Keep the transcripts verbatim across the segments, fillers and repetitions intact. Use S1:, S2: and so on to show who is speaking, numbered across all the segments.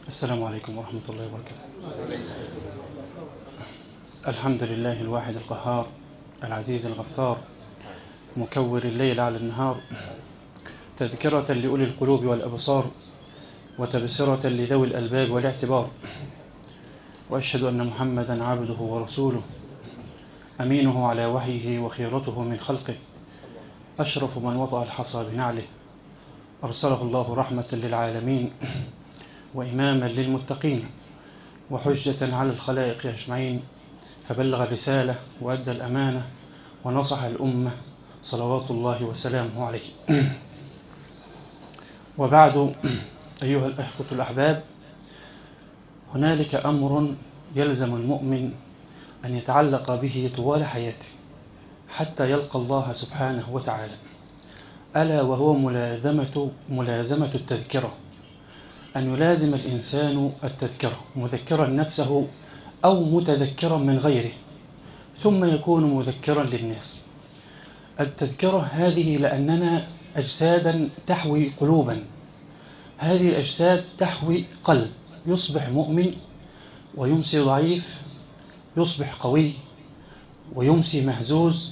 S1: السلام عليكم ورحمة الله وبركاته. الحمد لله الواحد القهار العزيز الغفار، مكور الليل على النهار، تذكرة لأولي القلوب والأبصار، وتبصرة لذوي الألباب والاعتبار. وأشهد أن محمدا عبده ورسوله، أمينه على وحيه وخيرته من خلقه، أشرف من وطأ الحصى بنعله، أرسله الله رحمة للعالمين وإماما للمتقين وحجة على الخلائق أجمعين، فبلغ الرسالة وأدى الأمانة ونصح الأمة، صلوات الله وسلامه عليه. وبعد، أيها الأخوة الأحباب، هنالك أمر يلزم المؤمن أن يتعلق به طوال حياته حتى يلقى الله سبحانه وتعالى، ألا وهو ملازمة ملازمة التذكرة، أن يلازم الإنسان التذكرة مذكرا نفسه أو متذكرا من غيره، ثم يكون مذكرا للناس. التذكرة هذه لأننا أجسادا تحوي قلوبا، هذه الأجساد تحوي قلب، يصبح مؤمن ويمسي ضعيف، يصبح قوي ويمسي مهزوز.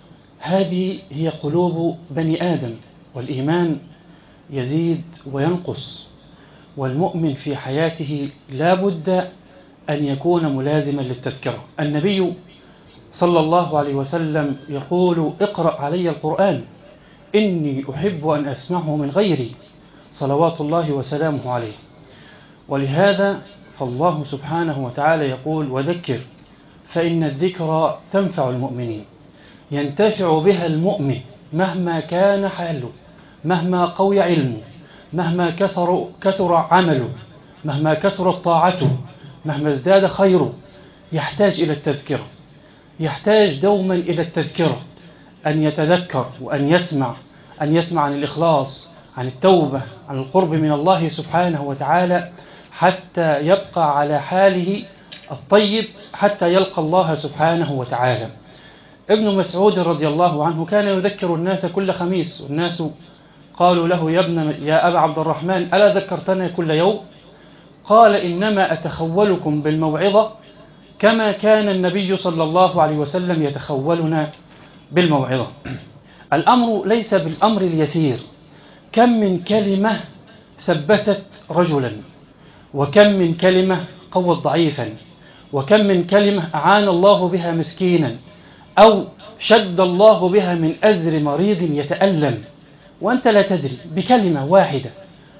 S1: هذه هي قلوب بني آدم، والإيمان يزيد وينقص، والمؤمن في حياته لا بد أن يكون ملازما للتذكرة. النبي صلى الله عليه وسلم يقول: اقرأ علي القرآن إني أحب أن أسمعه من غيري، صلوات الله وسلامه عليه. ولهذا فالله سبحانه وتعالى يقول: وذكر فإن الذكرى تنفع المؤمنين. ينتفع بها المؤمن مهما كان حاله، مهما قوي علمه، مهما كثر, كثر عمله، مهما كثرت طاعته، مهما ازداد خيره، يحتاج إلى التذكرة، يحتاج دوما إلى التذكرة، أن يتذكر وأن يسمع، أن يسمع عن الإخلاص، عن التوبة، عن القرب من الله سبحانه وتعالى، حتى يبقى على حاله الطيب حتى يلقى الله سبحانه وتعالى. ابن مسعود رضي الله عنه كان يذكر الناس كل خميس، والناس قالوا له: يا ابن يا أبا عبد الرحمن، ألا ذكرتنا كل يوم؟ قال: إنما أتخولكم بالموعظة كما كان النبي صلى الله عليه وسلم يتخولنا بالموعظة. الأمر ليس بالأمر اليسير، كم من كلمة ثبتت رجلا، وكم من كلمة قوت ضعيفا، وكم من كلمة أعان الله بها مسكينا، أو شد الله بها من أزر مريض يتألم وأنت لا تدري، بكلمة واحدة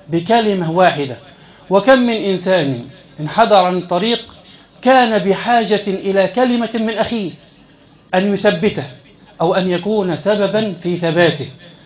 S1: بكلمة واحدة. وكم من إنسان انحدر عن الطريق كان بحاجة إلى كلمة من أخيه أن يثبته أو أن يكون سببا في ثباته.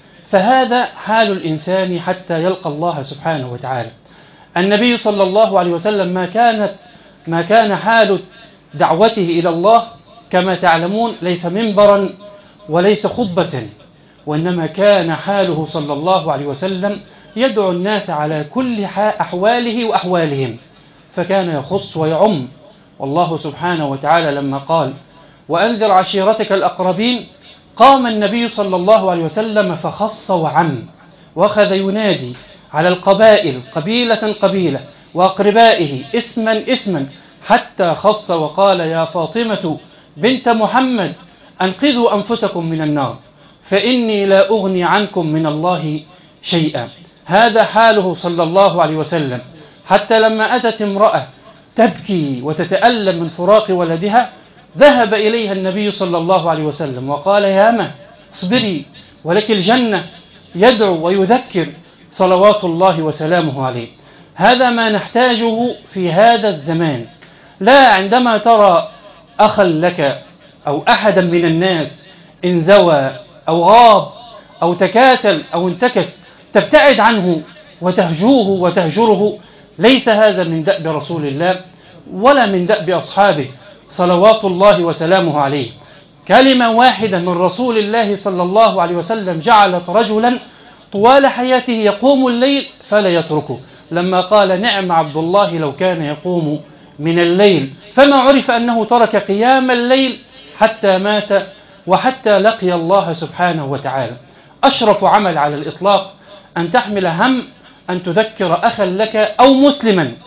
S1: فهذا حال الإنسان حتى يلقى الله سبحانه وتعالى. النبي صلى الله عليه وسلم ما كانت ما كان حال دعوته إلى الله كما تعلمون ليس منبرا وليس خطبة، وإنما كان حاله صلى الله عليه وسلم يدعو الناس على كل أحواله وأحوالهم، فكان يخص ويعم. والله سبحانه وتعالى لما قال: وأنذر عشيرتك الأقربين، قام النبي صلى الله عليه وسلم فخص وعم، وأخذ ينادي على القبائل قبيلة قبيلة، وأقربائه اسما اسما، حتى خص وقال: يا فاطمة بنت محمد، أنقذوا أنفسكم من النار فإني لا أغني عنكم من الله شيئا. هذا حاله صلى الله عليه وسلم، حتى لما أتت امرأة تبكي وتتألم من فراق ولدها، ذهب إليها النبي صلى الله عليه وسلم وقال: يا أمه اصبري ولك الجنة، يدعو ويذكر صلوات الله وسلامه عليه. هذا ما نحتاجه في هذا الزمان. لا عندما ترى أخا لك أو أحدا من الناس إن زوى أو غاب أو تكاسل أو انتكس تبتعد عنه وتهجوه وتهجره. ليس هذا من دأب رسول الله ولا من دأب أصحابه صلوات الله وسلامه عليه. كلمة واحدة من رسول الله صلى الله عليه وسلم جعلت رجلا طوال حياته يقوم الليل فلا يتركه، لما قال: نعم عبد الله لو كان يقوم من الليل، فما عرف أنه ترك قيام الليل حتى مات وحتى لقي الله سبحانه وتعالى. أشرف عمل على الإطلاق أن تحمل هم أن تذكر أخا لك أو مسلما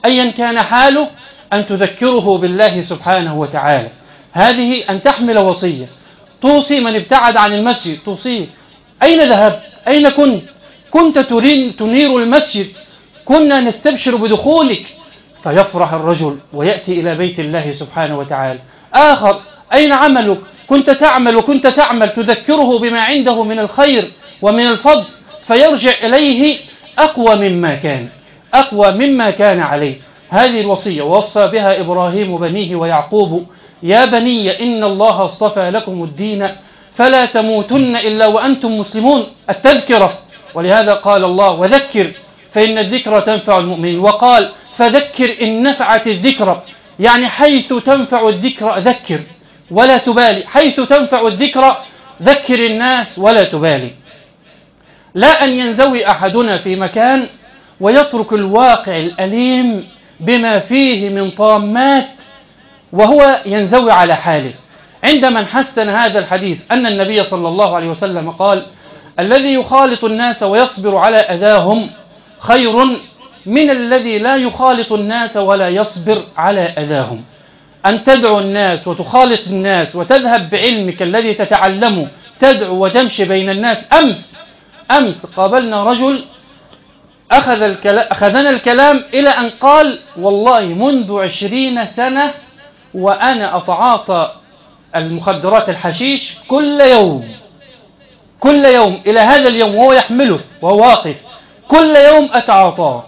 S1: أيا كان حاله أن تذكره بالله سبحانه وتعالى. هذه أن تحمل وصية، توصي من ابتعد عن المسجد، توصيه أين ذهبت؟ أين كنت؟ كنت تنير المسجد، كنا نستبشر بدخولك، فيفرح الرجل ويأتي إلى بيت الله سبحانه وتعالى. آخر أين عملك؟ كنت تعمل وكنت تعمل، تذكره بما عنده من الخير ومن الفضل، فيرجع إليه أقوى مما كان أقوى مما كان عليه. هذه الوصية وصى بها إبراهيم بنيه ويعقوب: يا بني إن الله اصطفى لكم الدين فلا تموتن إلا وأنتم مسلمون. التذكرة، ولهذا قال الله: وذكر فإن الذكرى تنفع المؤمنين. وقال: فذكر إن نفعت الذكرى، يعني حيث تنفع الذكرى ذكر ولا تبالي، حيث تنفع الذكرى ذكر الناس ولا تبالي. لا أن ينزوي أحدنا في مكان ويترك الواقع الأليم بما فيه من طامات وهو ينزوي على حاله. عندما حسن هذا الحديث أن النبي صلى الله عليه وسلم قال: الذي يخالط الناس ويصبر على أذاهم خير من الذي لا يخالط الناس ولا يصبر على أذاهم. أن تدعو الناس وتخالط الناس وتذهب بعلمك الذي تتعلمه، تدعو وتمشي بين الناس. أمس أمس قابلنا رجل أخذ الكلام أخذنا الكلام إلى أن قال: والله منذ عشرين سنة وأنا أتعاطى المخدرات الحشيش كل يوم كل يوم إلى هذا اليوم، وهو يحمله وهو واقف كل يوم أتعاطاه.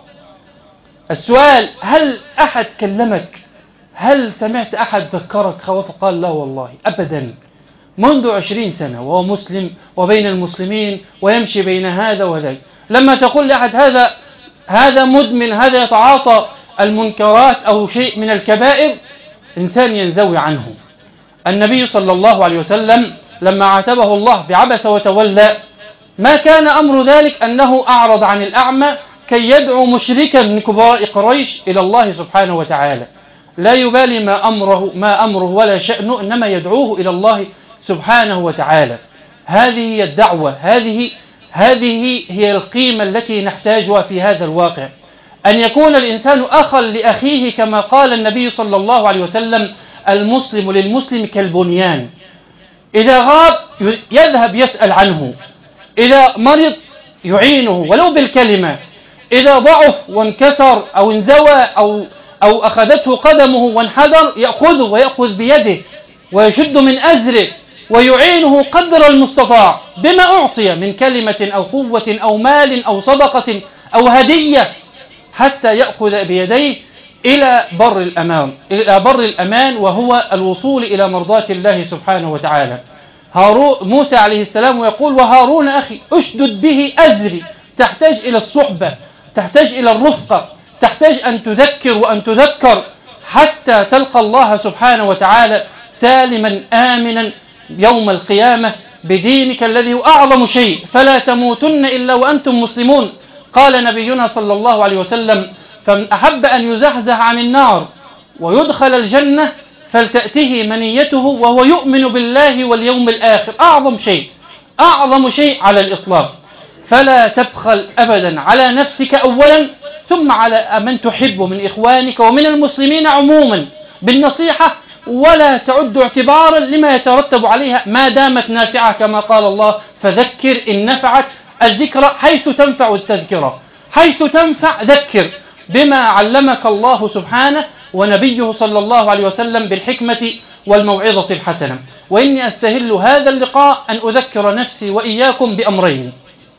S1: السؤال: هل أحد كلمك؟ هل سمعت أحد ذكرك خوف؟ قال: لا والله أبدا، منذ عشرين سنة وهو مسلم وبين المسلمين ويمشي بين هذا وذاك. لما تقول لأحد هذا هذا مدمن، هذا يتعاطى المنكرات أو شيء من الكبائر، إنسان ينزوي عنه. النبي صلى الله عليه وسلم لما عاتبه الله بعبس وتولى، ما كان أمر ذلك أنه أعرض عن الأعمى كي يدعو مشركا من كبراء قريش إلى الله سبحانه وتعالى، لا يبالي ما أمره ما أمره ولا شأنه، إنما يدعوه إلى الله سبحانه وتعالى. هذه هي الدعوة، هذه هذه هي القيمة التي نحتاجها في هذا الواقع، أن يكون الإنسان أخا لأخيه، كما قال النبي صلى الله عليه وسلم: المسلم للمسلم كالبنيان، إذا غاب يذهب يسأل عنه، إذا مرض يعينه ولو بالكلمة، إذا ضعف وانكسر أو انزوى أو أو أخذته قدمه وانحدر يأخذه ويأخذ بيده ويشد من أزره ويعينه قدر المستطاع بما أعطي من كلمة أو قوة أو مال أو صدقة أو هدية، حتى يأخذ بيديه إلى بر الأمان إلى بر الأمان وهو الوصول إلى مرضاة الله سبحانه وتعالى. موسى عليه السلام يقول: وهارون أخي أشدد به أزري. تحتاج إلى الصحبة، تحتاج إلى الرفقة، تحتاج أن تذكر وأن تذكر حتى تلقى الله سبحانه وتعالى سالما آمنا يوم القيامة بدينك الذي هو أعظم شيء. فلا تموتن إلا وأنتم مسلمون. قال نبينا صلى الله عليه وسلم: فمن أحب أن يزحزح عن النار ويدخل الجنة فلتأته منيته وهو يؤمن بالله واليوم الآخر. أعظم شيء أعظم شيء على الإطلاق. فلا تبخل أبدا على نفسك أولا، ثم على من تحب من إخوانك ومن المسلمين عموما بالنصيحة، ولا تعد اعتبارا لما يترتب عليها ما دامت نافعة، كما قال الله: فذكر إن نفعت الذكرى. حيث تنفع التذكرة، حيث تنفع ذكر بما علمك الله سبحانه ونبيه صلى الله عليه وسلم بالحكمة والموعظة الحسنة. وإني أستهل هذا اللقاء أن أذكر نفسي وإياكم بأمرين.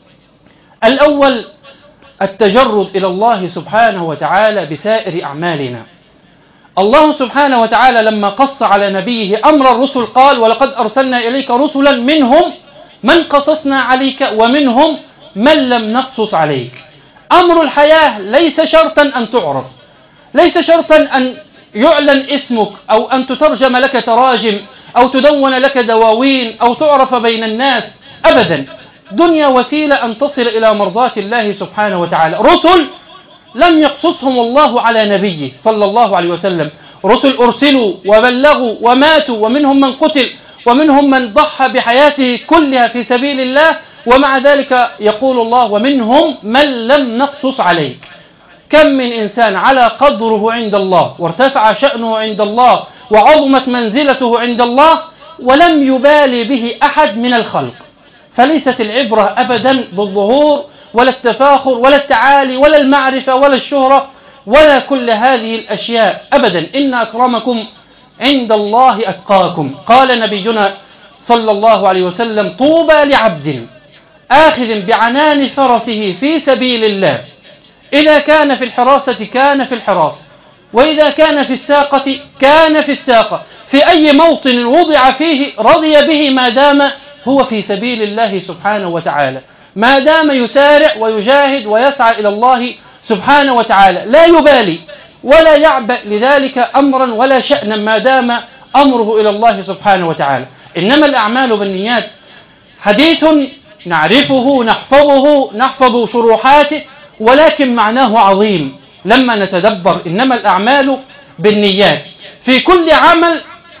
S1: الأول: التجرد إلى الله سبحانه وتعالى بسائر أعمالنا. الله سبحانه وتعالى لما قص على نبيه أمر الرسل قال: ولقد أرسلنا إليك رسلا منهم من قصصنا عليك ومنهم من لم نقصص عليك. أمر الحياة ليس شرطا أن تعرف، ليس شرطا أن يعلن اسمك أو أن تترجم لك تراجم أو تدون لك دواوين أو تعرف بين الناس أبدا. دنيا وسيلة أن تصل إلى مرضاة الله سبحانه وتعالى. رسل لم يقصصهم الله على نبيه صلى الله عليه وسلم، رسل أرسلوا وبلغوا وماتوا، ومنهم من قتل ومنهم من ضحى بحياته كلها في سبيل الله، ومع ذلك يقول الله: ومنهم من لم نقصص عليك. كم من إنسان على قدره عند الله وارتفع شأنه عند الله وعظمت منزلته عند الله ولم يبالي به أحد من الخلق. فليست العبرة أبدا بالظهور ولا التفاخر ولا التعالي ولا المعرفة ولا الشهرة ولا كل هذه الأشياء أبدا. إن أكرمكم عند الله أتقاكم. قال نبينا صلى الله عليه وسلم: طوبى لعبد آخذ بعنان فرسه في سبيل الله، إذا كان في الحراسة كان في الحراسة، وإذا كان في الساقة كان في الساقة، في أي موطن وضع فيه رضي به ما دام هو في سبيل الله سبحانه وتعالى، ما دام يسارع ويجاهد ويسعى إلى الله سبحانه وتعالى، لا يبالي ولا يعبأ لذلك أمرا ولا شأنا ما دام أمره إلى الله سبحانه وتعالى. إنما الأعمال بالنيات حديث نعرفه نحفظه نحفظ شروحاته، ولكن معناه عظيم لما نتدبر. إنما الأعمال بالنيات، في كل عمل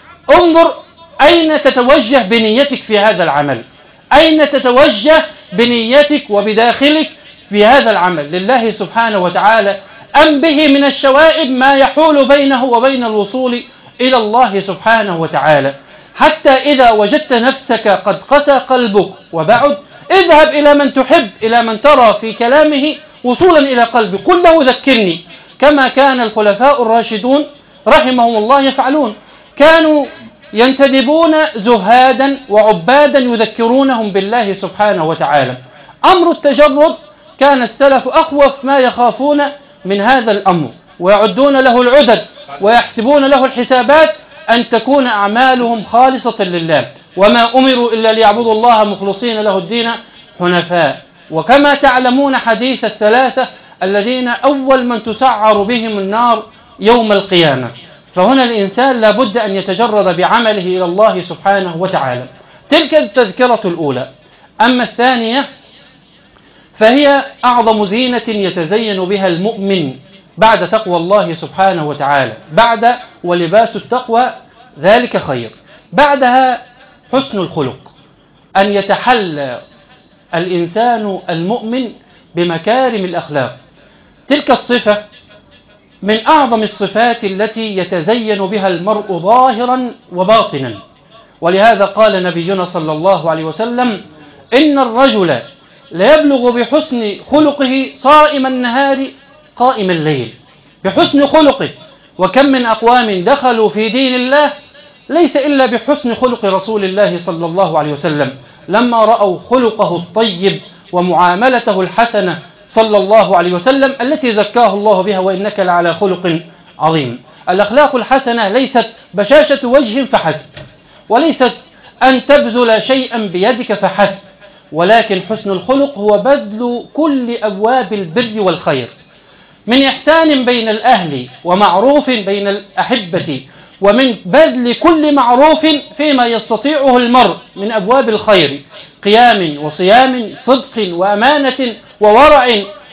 S1: انظر أين تتوجه بنيتك في هذا العمل، أين تتوجه بنيتك وبداخلك في هذا العمل، لله سبحانه وتعالى أم به من الشوائب ما يحول بينه وبين الوصول إلى الله سبحانه وتعالى. حتى إذا وجدت نفسك قد قسى قلبك وبعد، اذهب إلى من تحب، إلى من ترى في كلامه وصولا إلى قلبك، قل له ذكرني، كما كان الخلفاء الراشدون رحمهم الله يفعلون. كانوا ينتدبون زهادا وعبادا يذكرونهم بالله سبحانه وتعالى. أمر التجرد كان السلف أخوف ما يخافون من هذا الأمر، ويعدون له العدد ويحسبون له الحسابات، أن تكون أعمالهم خالصة لله، وما أمروا إلا ليعبدوا الله مخلصين له الدين حنفاء. وكما تعلمون حديث الثلاثة الذين أول من تسعر بهم النار يوم القيامة. فهنا الإنسان لابد أن يتجرد بعمله إلى الله سبحانه وتعالى. تلك التذكرة الأولى. أما الثانية فهي أعظم زينة يتزين بها المؤمن بعد تقوى الله سبحانه وتعالى، بعد ولباس التقوى ذلك خير. بعدها حسن الخلق، أن يتحلى الإنسان المؤمن بمكارم الأخلاق. تلك الصفة من أعظم الصفات التي يتزين بها المرء ظاهرا وباطنا. ولهذا قال نبينا صلى الله عليه وسلم: إن الرجل ليبلغ بحسن خلقه صائم النهار قائم الليل، بحسن خلقه. وكم من أقوام دخلوا في دين الله ليس إلا بحسن خلق رسول الله صلى الله عليه وسلم، لما رأوا خلقه الطيب ومعاملته الحسنة صلى الله عليه وسلم التي زكاه الله بها: وإنك لعلى خلق عظيم. الأخلاق الحسنة ليست بشاشة وجه فحسب، وليست أن تبذل شيئا بيدك فحسب، ولكن حسن الخلق هو بذل كل أبواب البر والخير، من إحسان بين الأهل ومعروف بين الأحبة، ومن بذل كل معروف فيما يستطيعه المرء من أبواب الخير، قيام وصيام، صدق وأمانة وورع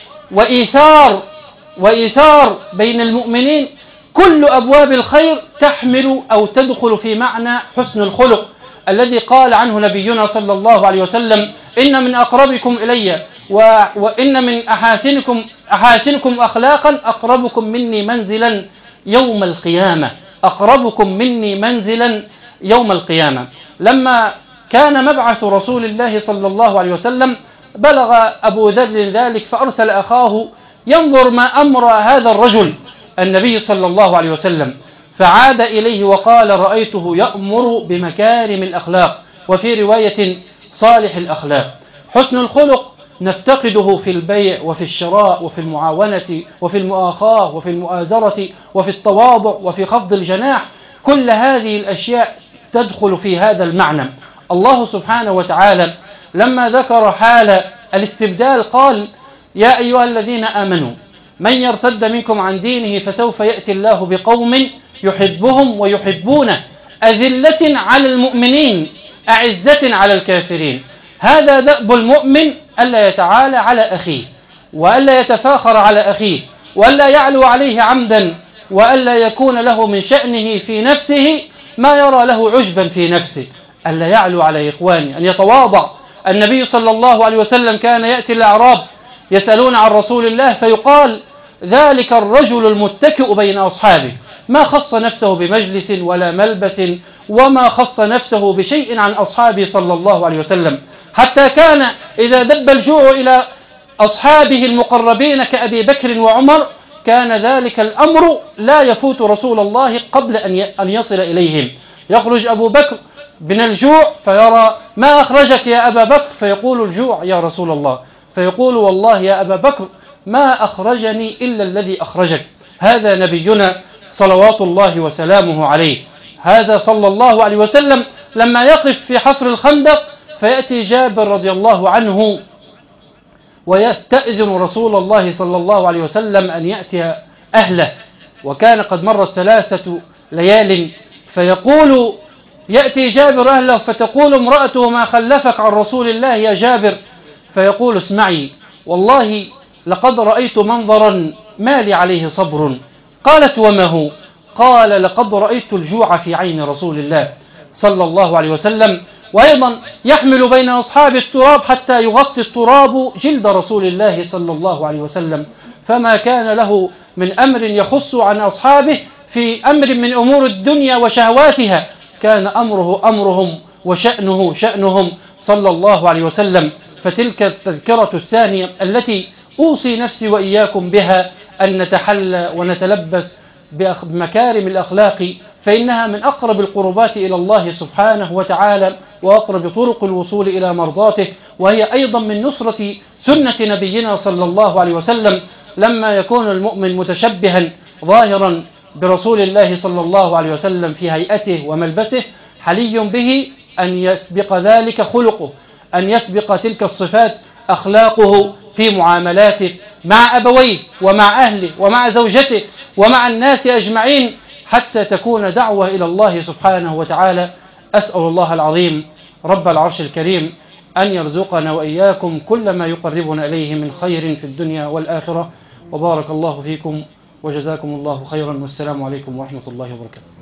S1: وإيثار وإيثار بين المؤمنين. كل أبواب الخير تحمل أو تدخل في معنى حسن الخلق الذي قال عنه نبينا صلى الله عليه وسلم: إن من أقربكم إلي و... وإن من أحاسنكم أحاسنكم أخلاقا أقربكم مني منزلا يوم القيامة، أقربكم مني منزلا يوم القيامة. لما كان مبعث رسول الله صلى الله عليه وسلم بلغ أبو ذر ذلك، فأرسل أخاه ينظر ما أمر هذا الرجل النبي صلى الله عليه وسلم، فعاد إليه وقال: رأيته يأمر بمكارم الأخلاق، وفي رواية صالح الأخلاق. حسن الخلق نفتقده في البيع وفي الشراء وفي المعاونة وفي المؤاخاة وفي المؤازرة وفي التواضع وفي خفض الجناح. كل هذه الأشياء تدخل في هذا المعنى. الله سبحانه وتعالى لما ذكر حال الاستبدال قال: يا أيها الذين آمنوا من يرتد منكم عن دينه فسوف يأتي الله بقوم يحبهم ويحبونه أذلة على المؤمنين أعزة على الكافرين. هذا دأب المؤمن، ألا يتعالى على أخيه، وألا يتفاخر على أخيه، وألا يعلو عليه عمدا، وألا يكون له من شأنه في نفسه ما يرى له عجبا في نفسه، ألا يعلو على إخوانه، أن يتواضع. النبي صلى الله عليه وسلم كان يأتي الأعراب يسألون عن رسول الله فيقال: ذلك الرجل المتكئ بين أصحابه، ما خص نفسه بمجلس ولا ملبس، وما خص نفسه بشيء عن أصحابه صلى الله عليه وسلم، حتى كان إذا دب الجوع إلى أصحابه المقربين كأبي بكر وعمر كان ذلك الأمر لا يفوت رسول الله قبل أن يصل إليهم. يخرج أبو بكر من الجوع فيرى ما أخرجك يا أبا بكر، فيقول الجوع يا رسول الله، فيقول والله يا أبا بكر ما أخرجني إلا الذي أخرجك. هذا نبينا صلوات الله وسلامه عليه. هذا صلى الله عليه وسلم لما يقف في حفر الخندق فيأتي جابر رضي الله عنه ويستأذن رسول الله صلى الله عليه وسلم أن يأتي أهله، وكان قد مرت ثلاثة ليال، فيقول يأتي جابر أهله فتقول امرأته ما خلفك عن رسول الله يا جابر، فيقول اسمعي والله لقد رأيت منظرا ما لي عليه صبر. قالت وما هو؟ قال لقد رأيت الجوع في عين رسول الله صلى الله عليه وسلم، وأيضا يحمل بين أصحاب التراب حتى يغطي التراب جلد رسول الله صلى الله عليه وسلم، فما كان له من أمر يخص عن أصحابه في أمر من أمور الدنيا وشهواتها، كان أمره أمرهم وشأنه شأنهم صلى الله عليه وسلم. فتلك التذكرة الثانية التي أوصي نفسي وإياكم بها أن نتحلى ونتلبس بمكارم الأخلاق، فإنها من أقرب القربات إلى الله سبحانه وتعالى وأقرب طرق الوصول إلى مرضاته، وهي أيضا من نصرة سنة نبينا صلى الله عليه وسلم. لما يكون المؤمن متشبها ظاهرا برسول الله صلى الله عليه وسلم في هيئته وملبسه، حلي به أن يسبق ذلك خلقه، أن يسبق تلك الصفات أخلاقه في معاملاته مع أبويه ومع أهله ومع زوجته ومع الناس أجمعين، حتى تكون دعوة إلى الله سبحانه وتعالى. أسأل الله العظيم رب العرش الكريم أن يرزقنا وإياكم كل ما يقربنا إليه من خير في الدنيا والآخرة، وبارك الله فيكم وجزاكم الله خيرا، والسلام عليكم ورحمة الله وبركاته.